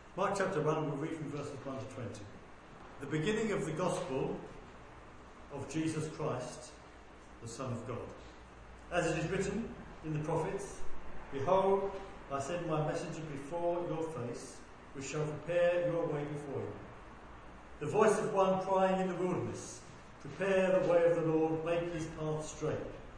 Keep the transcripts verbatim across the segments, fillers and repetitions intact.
Mark chapter one, we'll read from verses one to twenty. The beginning of the gospel of Jesus Christ, the Son of God. As it is written in the prophets, Behold, I send my messenger before your face, which shall prepare your way before you. The voice of one crying in the wilderness, Prepare the way of the Lord, make his path straight.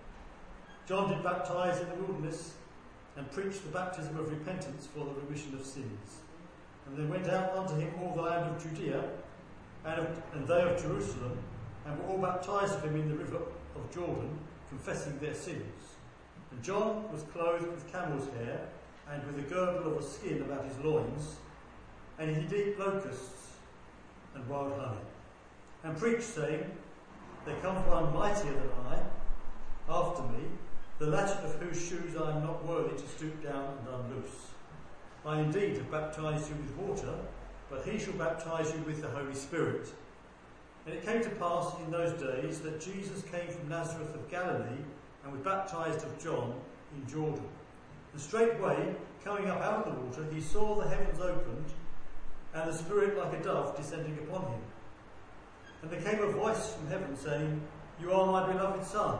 John did baptize in the wilderness and preached the baptism of repentance for the remission of sins. And there went out unto him all the land of Judea and, of, and they of Jerusalem, and were all baptized of him in the river of Jordan, confessing their sins. And John was clothed with camel's hair, and with a girdle of a skin about his loins, and he did eat locusts and wild honey, and preached, saying, There cometh one mightier than I after me, the latchet of whose shoes I am not worthy to stoop down and unloose. I indeed have baptized you with water, but he shall baptize you with the Holy Spirit. And it came to pass in those days that Jesus came from Nazareth of Galilee, and was baptized of John in Jordan. And straightway, coming up out of the water, he saw the heavens opened, and the Spirit like a dove descending upon him. And there came a voice from heaven saying, You are my beloved Son,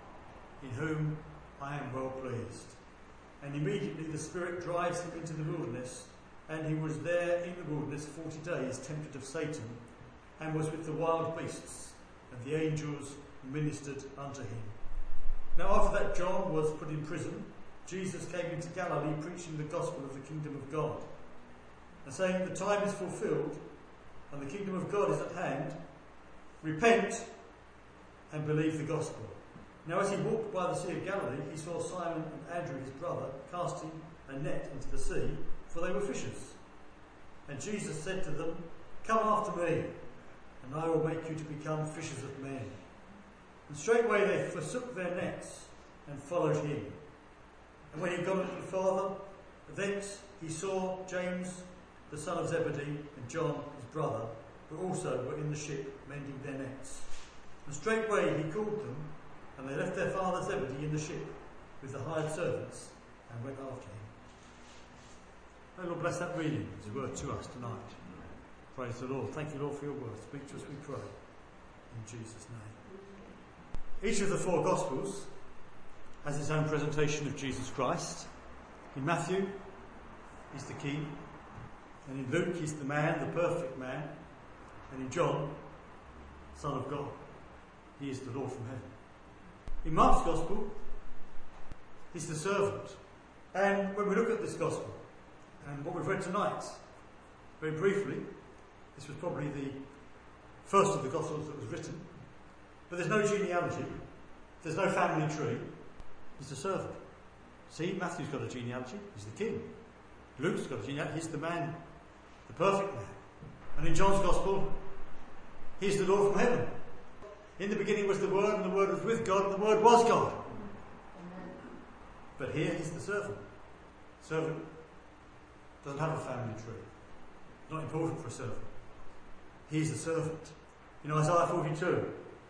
in whom I am well pleased. And immediately the Spirit drives him into the wilderness, and he was there in the wilderness forty days, tempted of Satan, and was with the wild beasts, and the angels ministered unto him. Now after that John was put in prison, Jesus came into Galilee, preaching the gospel of the kingdom of God, and saying, The time is fulfilled, and the kingdom of God is at hand. Repent and believe the gospel. Now as he walked by the Sea of Galilee, he saw Simon and Andrew his brother casting a net into the sea, for they were fishers. And Jesus said to them, Come after me, and I will make you to become fishers of men. And straightway they forsook their nets and followed him. And when he had gone a little farther, thence he saw James the son of Zebedee and John his brother, who also were in the ship mending their nets. And straightway he called them, and they left their father Zebedee in the ship with the hired servants, and went after him. May the Lord bless that reading as a word to us tonight. Praise the Lord. Thank you, Lord, for your word. Speak to us, we pray. In Jesus' name. Each of the four Gospels has its own presentation of Jesus Christ. In Matthew, he's the King. And in Luke, he's the man, the perfect man. And in John, Son of God, he is the Lord from heaven. In Mark's Gospel, he's the servant. And when we look at this Gospel, and what we've read tonight, very briefly, this was probably the first of the Gospels that was written, but there's no genealogy, there's no family tree, he's the servant. See, Matthew's got a genealogy, he's the king. Luke's got a genealogy, he's the man, the perfect man. And in John's Gospel, he's the Lord from heaven. In the beginning was the Word, and the Word was with God, and the Word was God. Amen. But here he's the servant. Servant doesn't have a family tree. Not important for a servant. He's a servant. In Isaiah forty-two,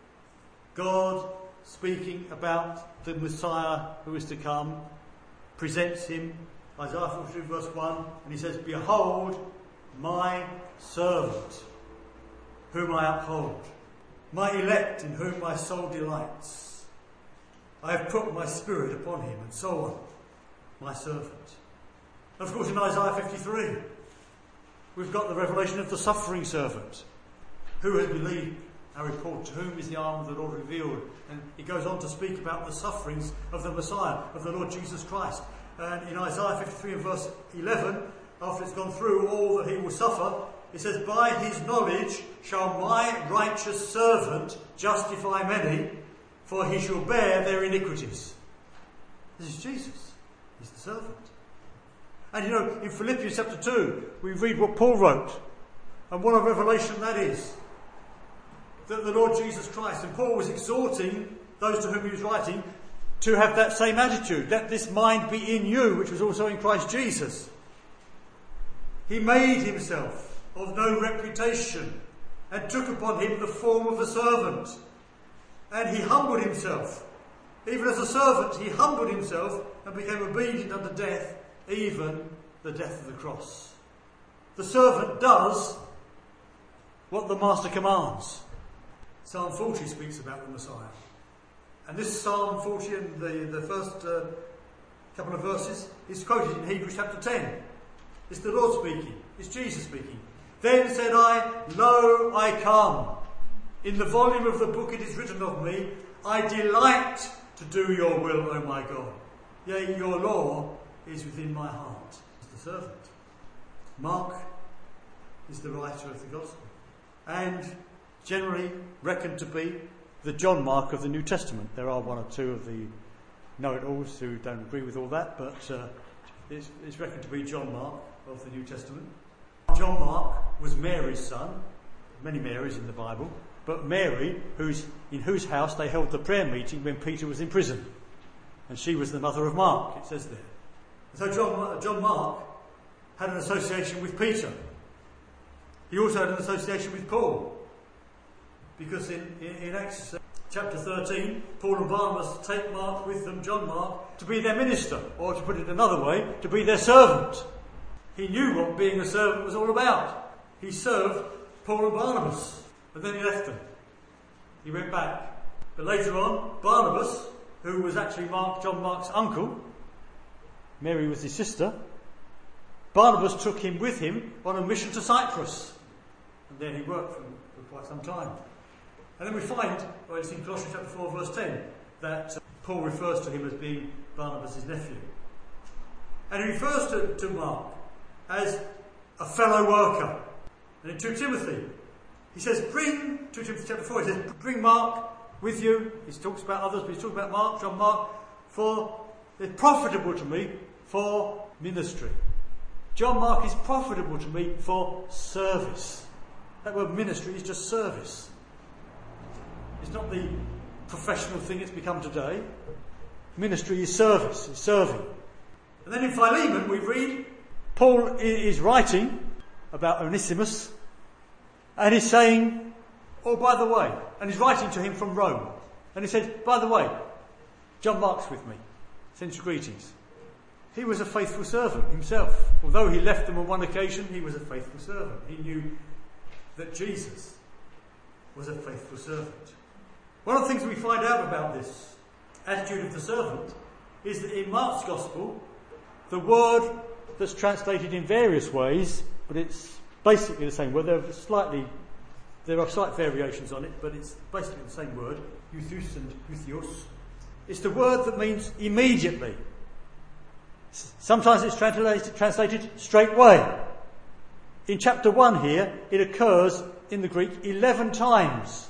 God, speaking about the Messiah who is to come, presents him, Isaiah forty-two verse one, and he says, Behold, my servant, whom I uphold, my elect in whom my soul delights. I have put my spirit upon him, and so on, my servant. And of course in Isaiah fifty-three, we've got the revelation of the suffering servant. Who has believed our report? To whom is the arm of the Lord revealed? And he goes on to speak about the sufferings of the Messiah, of the Lord Jesus Christ. And in Isaiah fifty-three and verse eleven, after it's gone through all that he will suffer, it says, By his knowledge shall my righteous servant justify many, for he shall bear their iniquities. This is Jesus. He's the servant. And you know, in Philippians chapter two, we read what Paul wrote. And what a revelation that is. That the Lord Jesus Christ, and Paul was exhorting those to whom he was writing to have that same attitude. Let this mind be in you, which was also in Christ Jesus. He made himself of no reputation, and took upon him the form of a servant. And he humbled himself. Even as a servant, he humbled himself and became obedient unto death, even the death of the cross. The the servant does what the master commands. Psalm forty speaks about the Messiah. And this Psalm forty and the, the first uh, couple of verses is quoted in Hebrews chapter ten. It's the Lord speaking. It's Jesus speaking. Then said I, Lo, I come. In the volume of the book it is written of me, I delight to do your will, O my God. Yea, your law is within my heart. It's the servant. Mark is the writer of the gospel, and generally reckoned to be the John Mark of the New Testament. There are one or two of the know-it-alls who don't agree with all that, but uh, it's, it's reckoned to be John Mark of the New Testament. John Mark was Mary's son, many Marys in the Bible, but Mary, who's in whose house they held the prayer meeting when Peter was in prison, and she was the mother of Mark, it says there. So John, John Mark had an association with Peter. He also had an association with Paul, because in, in, in Acts chapter thirteen, Paul and Barnabas take Mark with them, John Mark, to be their minister, or to put it another way, to be their servant. He knew what being a servant was all about. He served Paul and Barnabas, but then he left them. He went back. But later on, Barnabas, who was actually Mark, John Mark's uncle, Mary was his sister, Barnabas took him with him on a mission to Cyprus. And there he worked for, for quite some time. And then we find, well, it's in Colossians chapter four, verse ten, that uh, Paul refers to him as being Barnabas' nephew. And he refers to, to Mark as a fellow worker. And in two Timothy, he says, bring, two Timothy chapter four, he says, bring Mark with you. He talks about others, but he's talking about Mark, John Mark, for it's profitable to me for ministry. John Mark is profitable to me for service. That word ministry is just service. It's not the professional thing it's become today. Ministry is service, it's serving. And then in Philemon we read, Paul is writing about Onesimus, and he's saying, oh, by the way, and he's writing to him from Rome. And he said, by the way, John Mark's with me. Sends you greetings. He was a faithful servant himself. Although he left them on one occasion, he was a faithful servant. He knew that Jesus was a faithful servant. One of the things we find out about this attitude of the servant is that in Mark's Gospel, the word that's translated in various ways, but it's basically the same word. There are slightly, there are slight variations on it, but it's basically the same word, euthus and euthios. It's the word that means immediately. Sometimes it's translated, translated straightway. In chapter one here, it occurs in the Greek eleven times.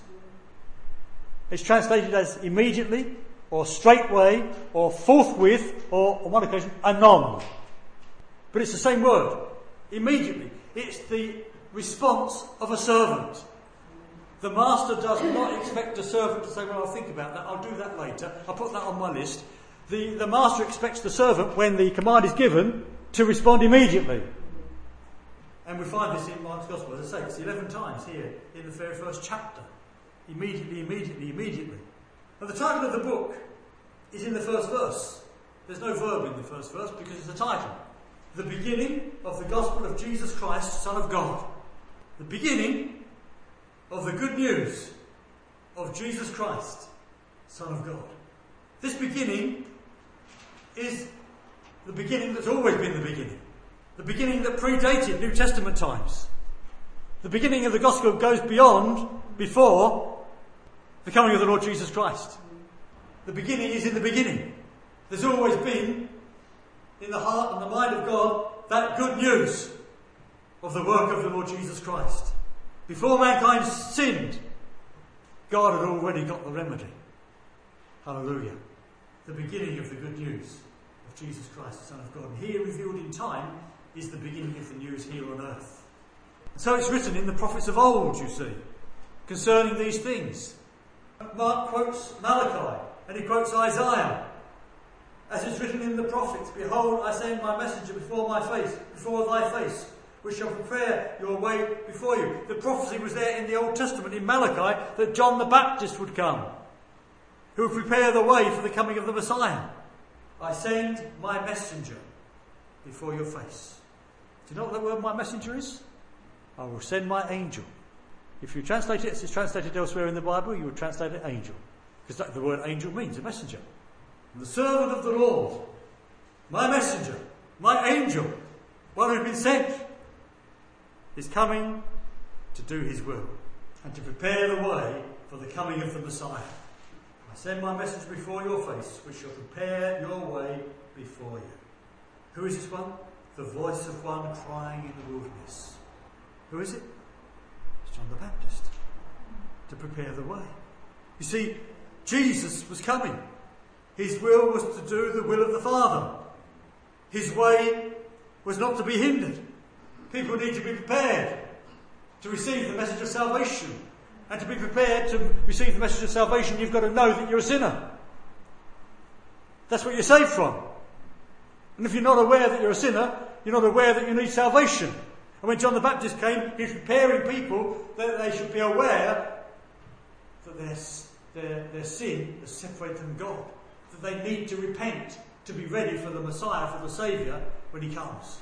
It's translated as immediately, or straightway, or forthwith, or on one occasion, anon. But it's the same word, immediately. It's the response of a servant. The master does not expect a servant to say, well, I'll think about that, I'll do that later, I'll put that on my list. The, the master expects the servant, when the command is given, to respond immediately. And we find this in Mark's Gospel. As I say, it's eleven times here in the very first chapter. Immediately, immediately, immediately. And the title of the book is in the first verse. There's no verb in the first verse because it's the title. The beginning of the gospel of Jesus Christ, Son of God. The beginning of the good news of Jesus Christ, Son of God. This beginning is the beginning that's always been the beginning. The beginning that predated New Testament times. The beginning of the gospel goes beyond, before, the coming of the Lord Jesus Christ. The beginning is in the beginning. There's always been, in the heart and the mind of God, that good news of the work of the Lord Jesus Christ. Before mankind sinned, God had already got the remedy. Hallelujah. The beginning of the good news of Jesus Christ, the Son of God. And here, revealed in time, is the beginning of the news here on earth. And so it's written in the prophets of old, you see, concerning these things. Mark quotes Malachi, and he quotes Isaiah. As is written in the prophets, behold, I send my messenger before my face, before thy face, which shall prepare your way before you. The prophecy was there in the Old Testament, in Malachi, that John the Baptist would come, who would prepare the way for the coming of the Messiah. I send my messenger before your face. Do you know what that word my messenger is? I will send my angel. If you translate it as it's translated elsewhere in the Bible, you would translate it angel. Because that's the word angel means, a messenger. And the servant of the Lord, my messenger, my angel, one who has been sent, is coming to do his will and to prepare the way for the coming of the Messiah. I send my message before your face, which shall prepare your way before you. Who is this one? The voice of one crying in the wilderness. Who is it? It's John the Baptist. To prepare the way. You see, Jesus was coming. His will was to do the will of the Father. His way was not to be hindered. People need to be prepared to receive the message of salvation. And to be prepared to receive the message of salvation, you've got to know that you're a sinner. That's what you're saved from. And if you're not aware that you're a sinner, you're not aware that you need salvation. And when John the Baptist came, he was preparing people that they should be aware that their, their, their sin has separated them from God. That they need to repent to be ready for the Messiah, for the Saviour, when he comes.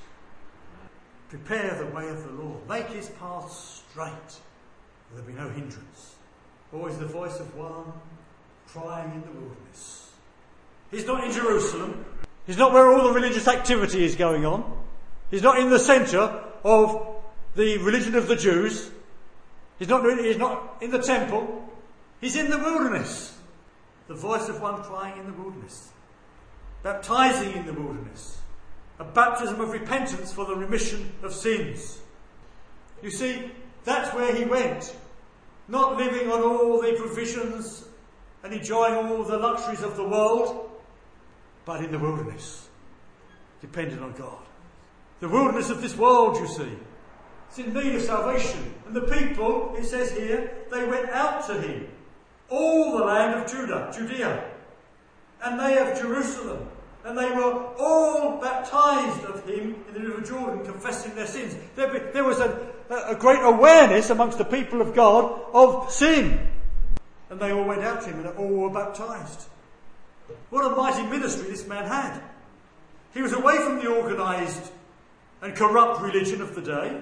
Prepare the way of the Lord. Make his path straight. There'll be no hindrance. Always the voice of one crying in the wilderness. He's not in Jerusalem. He's not where all the religious activity is going on. He's not in the centre of the religion of the Jews. He's not, he's not in the temple. He's in the wilderness. The voice of one crying in the wilderness. Baptising in the wilderness. A baptism of repentance for the remission of sins. You see, that's where he went. Not living on all the provisions and enjoying all the luxuries of the world, but in the wilderness, dependent on God. The wilderness of this world, you see. It's in need of salvation. And the people, it says here, they went out to him. All the land of Judah, Judea, and they of Jerusalem. And they were all baptised of him in the river Jordan, confessing their sins. There, there was a, a great awareness amongst the people of God of sin. And they all went out to him and all were baptised. What a mighty ministry this man had. He was away from the organised and corrupt religion of the day.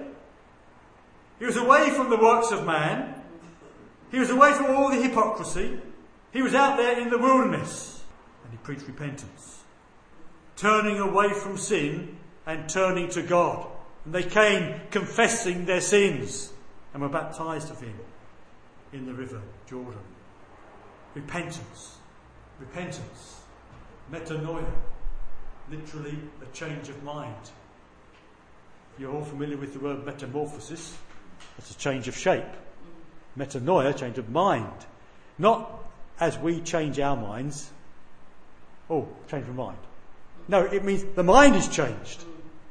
He was away from the works of man. He was away from all the hypocrisy. He was out there in the wilderness. And he preached repentance. Turning away from sin and turning to God. And they came confessing their sins and were baptised of him in the river Jordan. Repentance. Repentance. Metanoia. Literally a change of mind. You're all familiar with the word metamorphosis. That's a change of shape. Metanoia, change of mind. Not as we change our minds. Oh, change of mind. No, it means the mind is changed.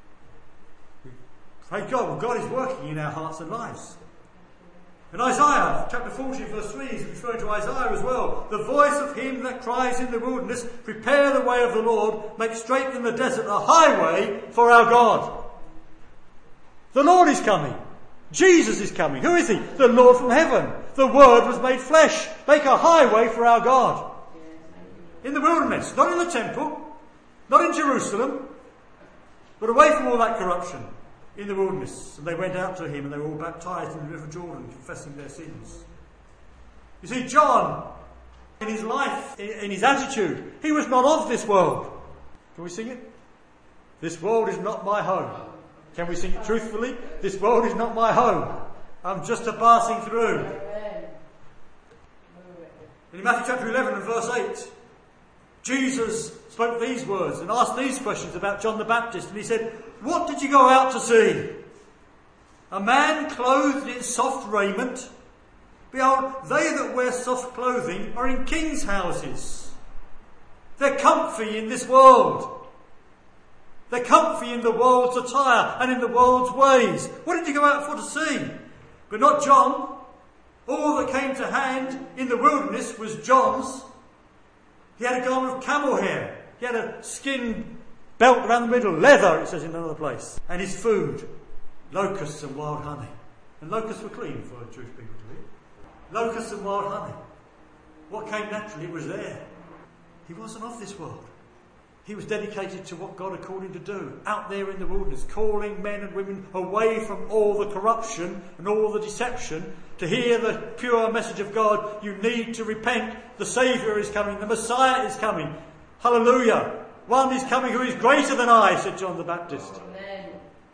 Thank God, well, God is working in our hearts and lives. In Isaiah, chapter forty, verse three, is referring to Isaiah as well. The voice of him that cries in the wilderness, prepare the way of the Lord, make straight in the desert a highway for our God. The Lord is coming. Jesus is coming. Who is he? The Lord from heaven. The Word was made flesh. Make a highway for our God. In the wilderness, not in the temple. Not in Jerusalem, but away from all that corruption, in the wilderness. And they went out to him and they were all baptised in the river Jordan, confessing their sins. You see, John, in his life, in his attitude, he was not of this world. Can we sing it? This world is not my home. Can we sing it truthfully? This world is not my home. I'm just a passing through. In Matthew chapter eleven and verse eight, Jesus spoke these words and asked these questions about John the Baptist. And he said, what did you go out to see? A man clothed in soft raiment? Behold, they that wear soft clothing are in kings' houses. They're comfy in this world. They're comfy in the world's attire and in the world's ways. What did you go out for to see? But not John. All that came to hand in the wilderness was John's. He had a garment of camel hair. He had a skin belt around the middle, leather, it says in another place. And his food, locusts and wild honey. And locusts were clean for Jewish people to eat. Locusts and wild honey. What came naturally was there. He wasn't of this world. He was dedicated to what God had called him to do, out there in the wilderness, calling men and women away from all the corruption and all the deception, to hear the pure message of God. You need to repent. The Saviour is coming. The Messiah is coming. Hallelujah. One is coming who is greater than I, said John the Baptist. Amen.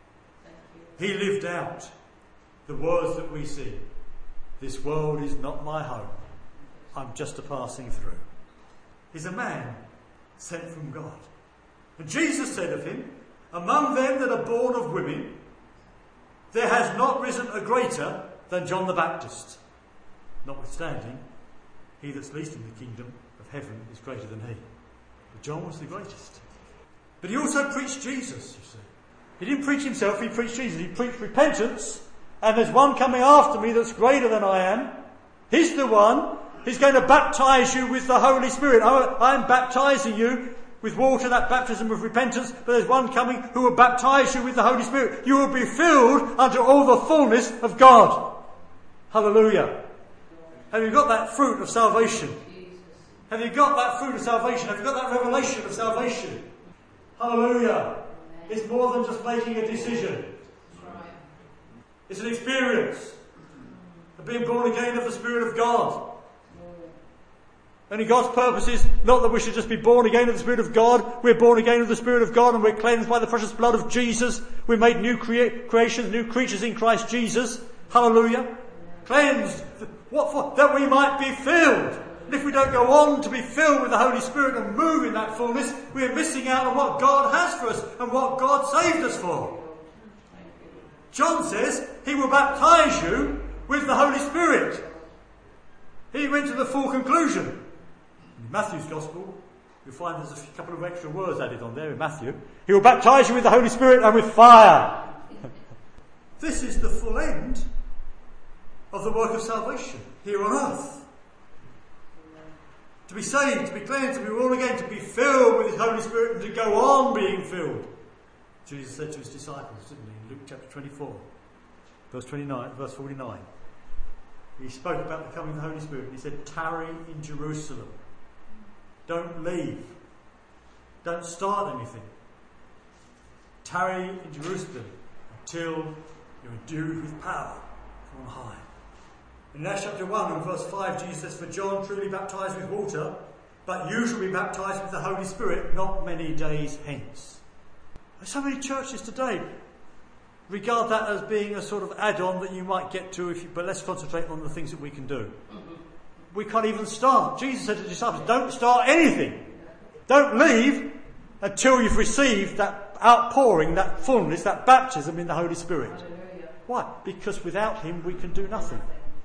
He lived out the words that we see. This world is not my home. I'm just a passing through. He's a man sent from God. And Jesus said of him, among them that are born of women, there has not risen a greater than John the Baptist. Notwithstanding, he that's least in the kingdom of heaven is greater than he. But John was the greatest. But he also preached Jesus, you see. He didn't preach himself, he preached Jesus. He preached repentance, and there's one coming after me that's greater than I am. He's the one who's going to baptize you with the Holy Spirit. I'm baptizing you with water, that baptism of repentance, but there's one coming who will baptize you with the Holy Spirit. You will be filled unto all the fullness of God. Hallelujah. Have you got that fruit of salvation? Have you got that fruit of salvation? Have you got that revelation of salvation? Hallelujah. It's more than just making a decision. It's an experience of being born again of the Spirit of God. Only God's purpose is not that we should just be born again of the Spirit of God. We're born again of the Spirit of God, and we're cleansed by the precious blood of Jesus. We're made new crea- creations, new creatures in Christ Jesus. Hallelujah. Cleansed. What for? That we might be filled. And if we don't go on to be filled with the Holy Spirit and move in that fullness, we're missing out on what God has for us and what God saved us for. John says he will baptize you with the Holy Spirit. He went to the full conclusion. In Matthew's Gospel, you'll find there's a couple of extra words added on there in Matthew. He will baptize you with the Holy Spirit and with fire. This is the full end of the work of salvation here on earth. To be saved, to be cleansed, to be born again, to be filled with His Holy Spirit and to go on being filled. Jesus said to His disciples, didn't He, in Luke chapter twenty-four, verse twenty-nine, verse forty-nine. He spoke about the coming of the Holy Spirit. He said, tarry in Jerusalem. Don't leave. Don't start anything. Tarry in Jerusalem until you're endued with power from on high. In Acts chapter one and verse five, Jesus says, for John truly baptized with water, but you shall be baptized with the Holy Spirit not many days hence. So many churches today regard that as being a sort of add-on that you might get to, if you, but let's concentrate on the things that we can do. We can't even start. Jesus said to the disciples, don't start anything. Don't leave until you've received that outpouring, that fullness, that baptism in the Holy Spirit. Why? Because without Him we can do nothing.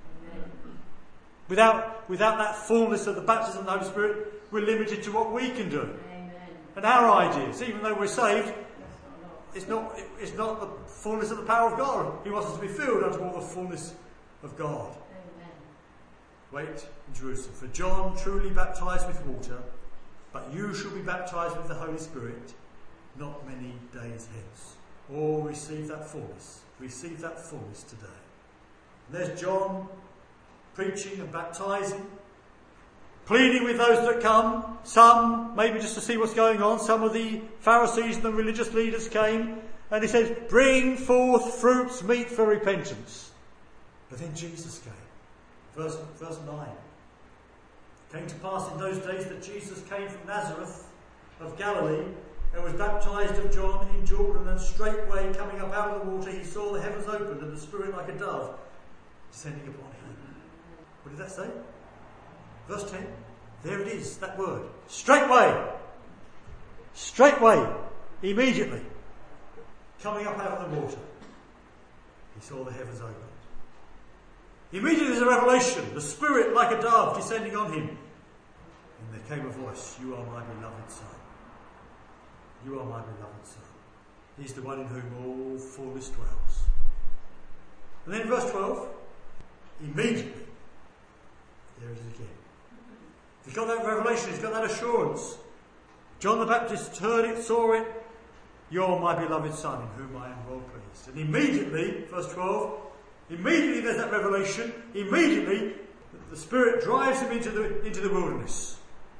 Without, without that fullness of the baptism of the Holy Spirit, we're limited to what we can do. And our ideas, even though we're saved, it's not, it's not the fullness of the power of God. He wants us to be filled unto all the fullness of God. Amen. Wait in Jerusalem. For John truly baptized with water, but you shall be baptized with the Holy Spirit not many days hence. Or receive that fullness. Receive that fullness today. And there's John preaching and baptizing, pleading with those that come. Some, maybe just to see what's going on, some of the Pharisees and the religious leaders came, and he says, bring forth fruits meet for repentance. But then Jesus came. Verse, verse nine. It came to pass in those days that Jesus came from Nazareth of Galilee and was baptized of John in Jordan, and straightway coming up out of the water he saw the heavens opened and the Spirit like a dove descending upon him. What did that say? Verse ten. There it is, that word. Straightway. Straightway. Immediately. Coming up out of the water. He saw the heavens opened. Immediately there's a revelation. The Spirit like a dove descending on him. And there came a voice. You are my beloved Son. You are my beloved Son. He's the one in whom all fullness dwells. And then verse twelve. Immediately. There it is again. He's got that revelation, he's got that assurance. John the Baptist heard it, saw it. You're my beloved Son, in whom I am well pleased. And immediately, verse twelve, immediately there's that revelation. Immediately, the Spirit drives him into the, into the wilderness.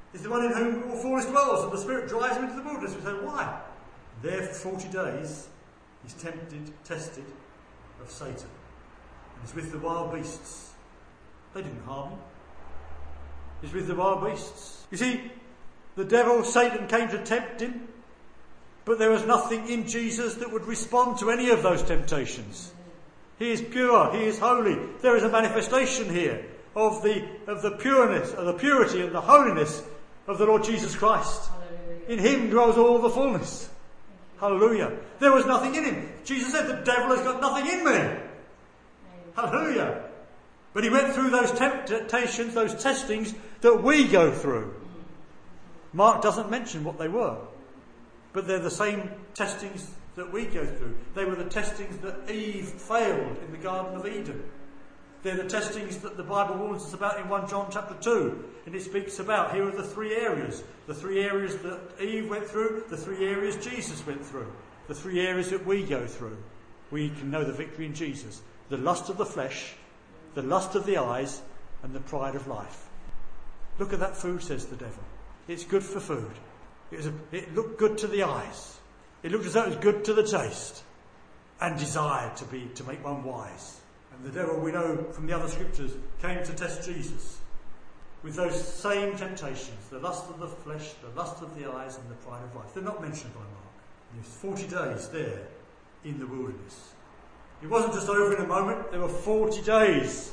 is the one in whom all fullness dwells, and the Spirit drives him into the wilderness. We say, why? There for forty days he's tempted, tested of Satan. And he's with the wild beasts. They didn't harm him. He's with the wild beasts. You see, the devil, Satan, came to tempt him, but there was nothing in Jesus that would respond to any of those temptations. He is pure, he is holy. There is a manifestation here of the of the pureness, of the purity and the holiness of the Lord Jesus Christ. Hallelujah. In him dwells all the fullness. Hallelujah. There was nothing in him. Jesus said, the devil has got nothing in me. Amen. Hallelujah. But he went through those temptations, those testings that we go through. Mark doesn't mention what they were, but they're the same testings that we go through. They were the testings that Eve failed in the Garden of Eden. They're the testings that the Bible warns us about in First John chapter two. And it speaks about, here are the three areas. The three areas that Eve went through, the three areas Jesus went through, the three areas that we go through. We can know the victory in Jesus. The lust of the flesh, the lust of the eyes, and the pride of life. Look at that food, says the devil. It's good for food. It, was a, it looked good to the eyes. It looked as though it was good to the taste, and desired to be to make one wise. And the devil, we know from the other scriptures, came to test Jesus with those same temptations, the lust of the flesh, the lust of the eyes, and the pride of life. They're not mentioned by Mark. There's forty days there in the wilderness. It wasn't just over in a moment. There were forty days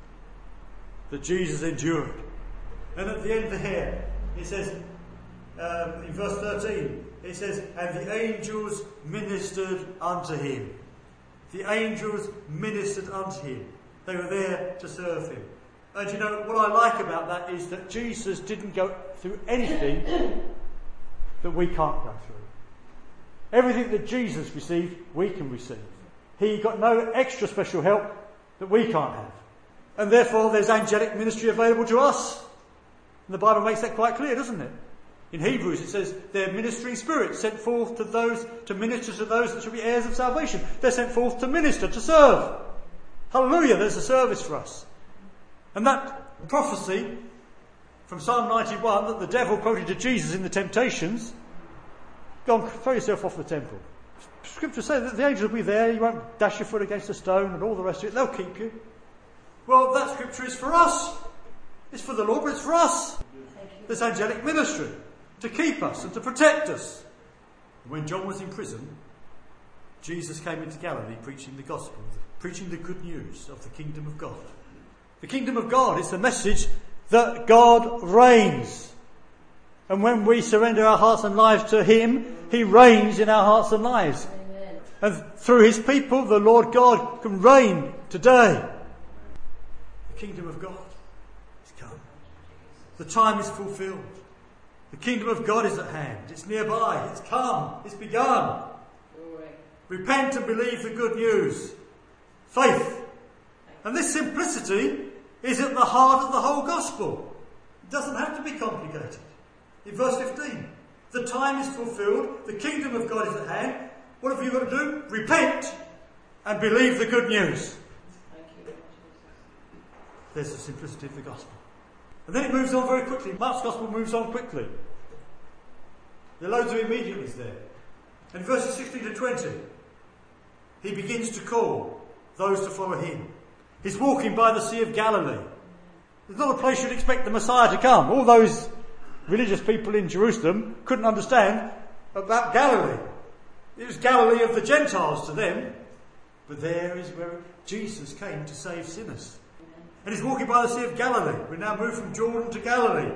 that Jesus endured. And at the end there, it says, um, in verse thirteen, it says, and the angels ministered unto him. The angels ministered unto him. They were there to serve him. And you know, what I like about that is that Jesus didn't go through anything that we can't go through. Everything that Jesus received, we can receive. He got no extra special help that we can't have. And therefore there's angelic ministry available to us. And the Bible makes that quite clear, doesn't it? In Hebrews it says they're ministering spirits sent forth to those to minister to those that shall be heirs of salvation. They're sent forth to minister, to serve. Hallelujah, there's a service for us. And that prophecy from Psalm ninety-one that the devil quoted to Jesus in the temptations, go on, throw yourself off the temple. Scripture says that the angels will be there, you won't dash your foot against a stone and all the rest of it, they'll keep you. Well, that scripture is for us. It's for the Lord, but it's for us. This angelic ministry to keep us and to protect us. When John was in prison, Jesus came into Galilee preaching the gospel, preaching the good news of the kingdom of God. The kingdom of God is the message that God reigns. And when we surrender our hearts and lives to him, he reigns in our hearts and lives. Amen. And through his people, the Lord God can reign today. The kingdom of God is come. The time is fulfilled. The kingdom of God is at hand. It's nearby. It's come. It's begun. Glory. Repent and believe the good news. Faith. And this simplicity is at the heart of the whole gospel. It doesn't have to be complicated. In verse fifteen, the time is fulfilled. The kingdom of God is at hand. What have you got to do? Repent and believe the good news. Thank you. There's the simplicity of the gospel. And then it moves on very quickly. Mark's gospel moves on quickly. There are loads of immediateness there. In verses sixteen to twenty, he begins to call those to follow him. He's walking by the Sea of Galilee. It's not a place you'd expect the Messiah to come. All those religious people in Jerusalem couldn't understand about Galilee. It was Galilee of the Gentiles to them. But there is where Jesus came to save sinners. And he's walking by the Sea of Galilee. We now move from Jordan to Galilee.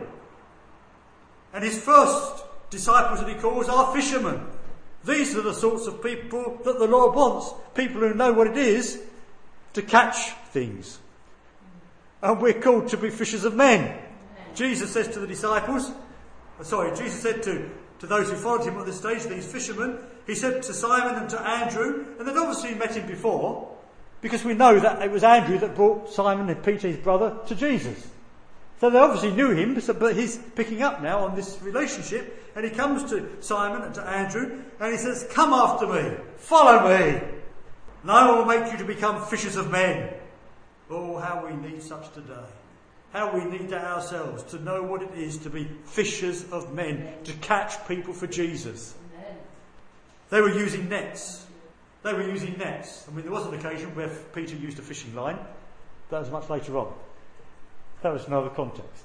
And his first disciples that he calls are fishermen. These are the sorts of people that the Lord wants. People who know what it is to catch things. And we're called to be fishers of men. Jesus says to the disciples, sorry, Jesus said to, to those who followed him at this stage, these fishermen, he said to Simon and to Andrew, and they'd obviously met him before, because we know that it was Andrew that brought Simon and Peter, his brother, to Jesus. So they obviously knew him, but he's picking up now on this relationship, and he comes to Simon and to Andrew, and he says, come after me, follow me, and I will make you to become fishers of men. Oh, how we need such today. how we need that ourselves, to know what it is to be fishers of men, to catch people for Jesus. They were using nets. They were using nets. I mean, there was an occasion where Peter used a fishing line. That was much later on. That was another context.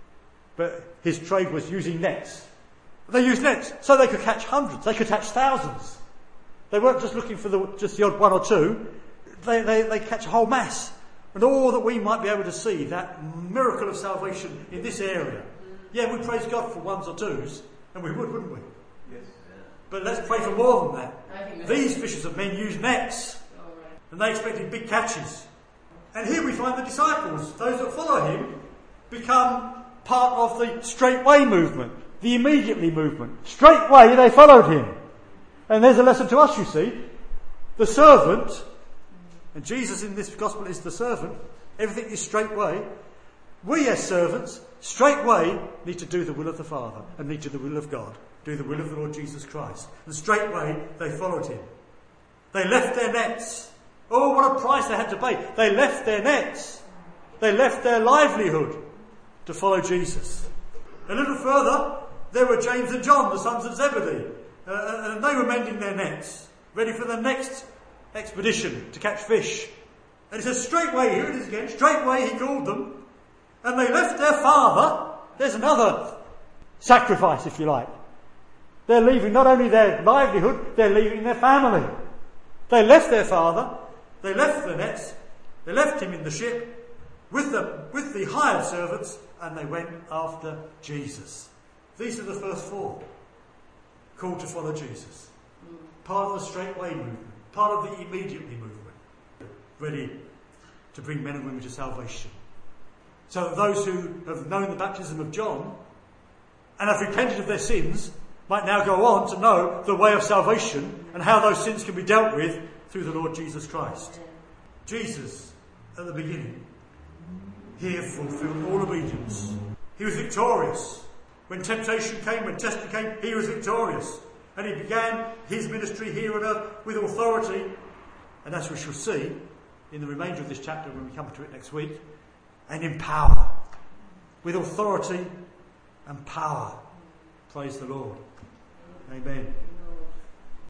But his trade was using nets. They used nets so they could catch hundreds. They could catch thousands. They weren't just looking for the, just the odd one or two. They, they, they catch a whole mass. And all that we might be able to see, that miracle of salvation in this area. Yeah, we praise God for ones or twos, and we would, wouldn't we? Yes. But let's pray for more than that. These fishers of men use nets, and they expected big catches. And here we find the disciples, those that follow him, become part of the straightway movement, the immediately movement. Straightway they followed him. And there's a lesson to us, you see. The servant, and Jesus in this gospel is the servant, everything is straightway. We as servants, straightway, need to do the will of the Father and need to do the will of God, do the will of the Lord Jesus Christ. And straightway they followed him. They left their nets. Oh, what a price they had to pay. They left their nets. They left their livelihood to follow Jesus. A little further, there were James and John, the sons of Zebedee, uh, and they were mending their nets, ready for the next expedition to catch fish. And it says straightway, here it is again, straightway he called them, and they left their father. There's another sacrifice, if you like. They're leaving not only their livelihood, they're leaving their family. They left their father, they left the nets, they left him in the ship with the, with the hired servants, and they went after Jesus. These are the first four called to follow Jesus. Part of the straightway movement, part of the immediately movement, ready to bring men and women to salvation. So that those who have known the baptism of John and have repented of their sins might now go on to know the way of salvation and how those sins can be dealt with through the Lord Jesus Christ. Jesus, at the beginning, here fulfilled all obedience. He was victorious. When temptation came, when testing came, he was victorious. And he began his ministry here on earth with authority. And as we shall see in the remainder of this chapter when we come to it next week, and in power. With authority and power. Praise the Lord. Amen.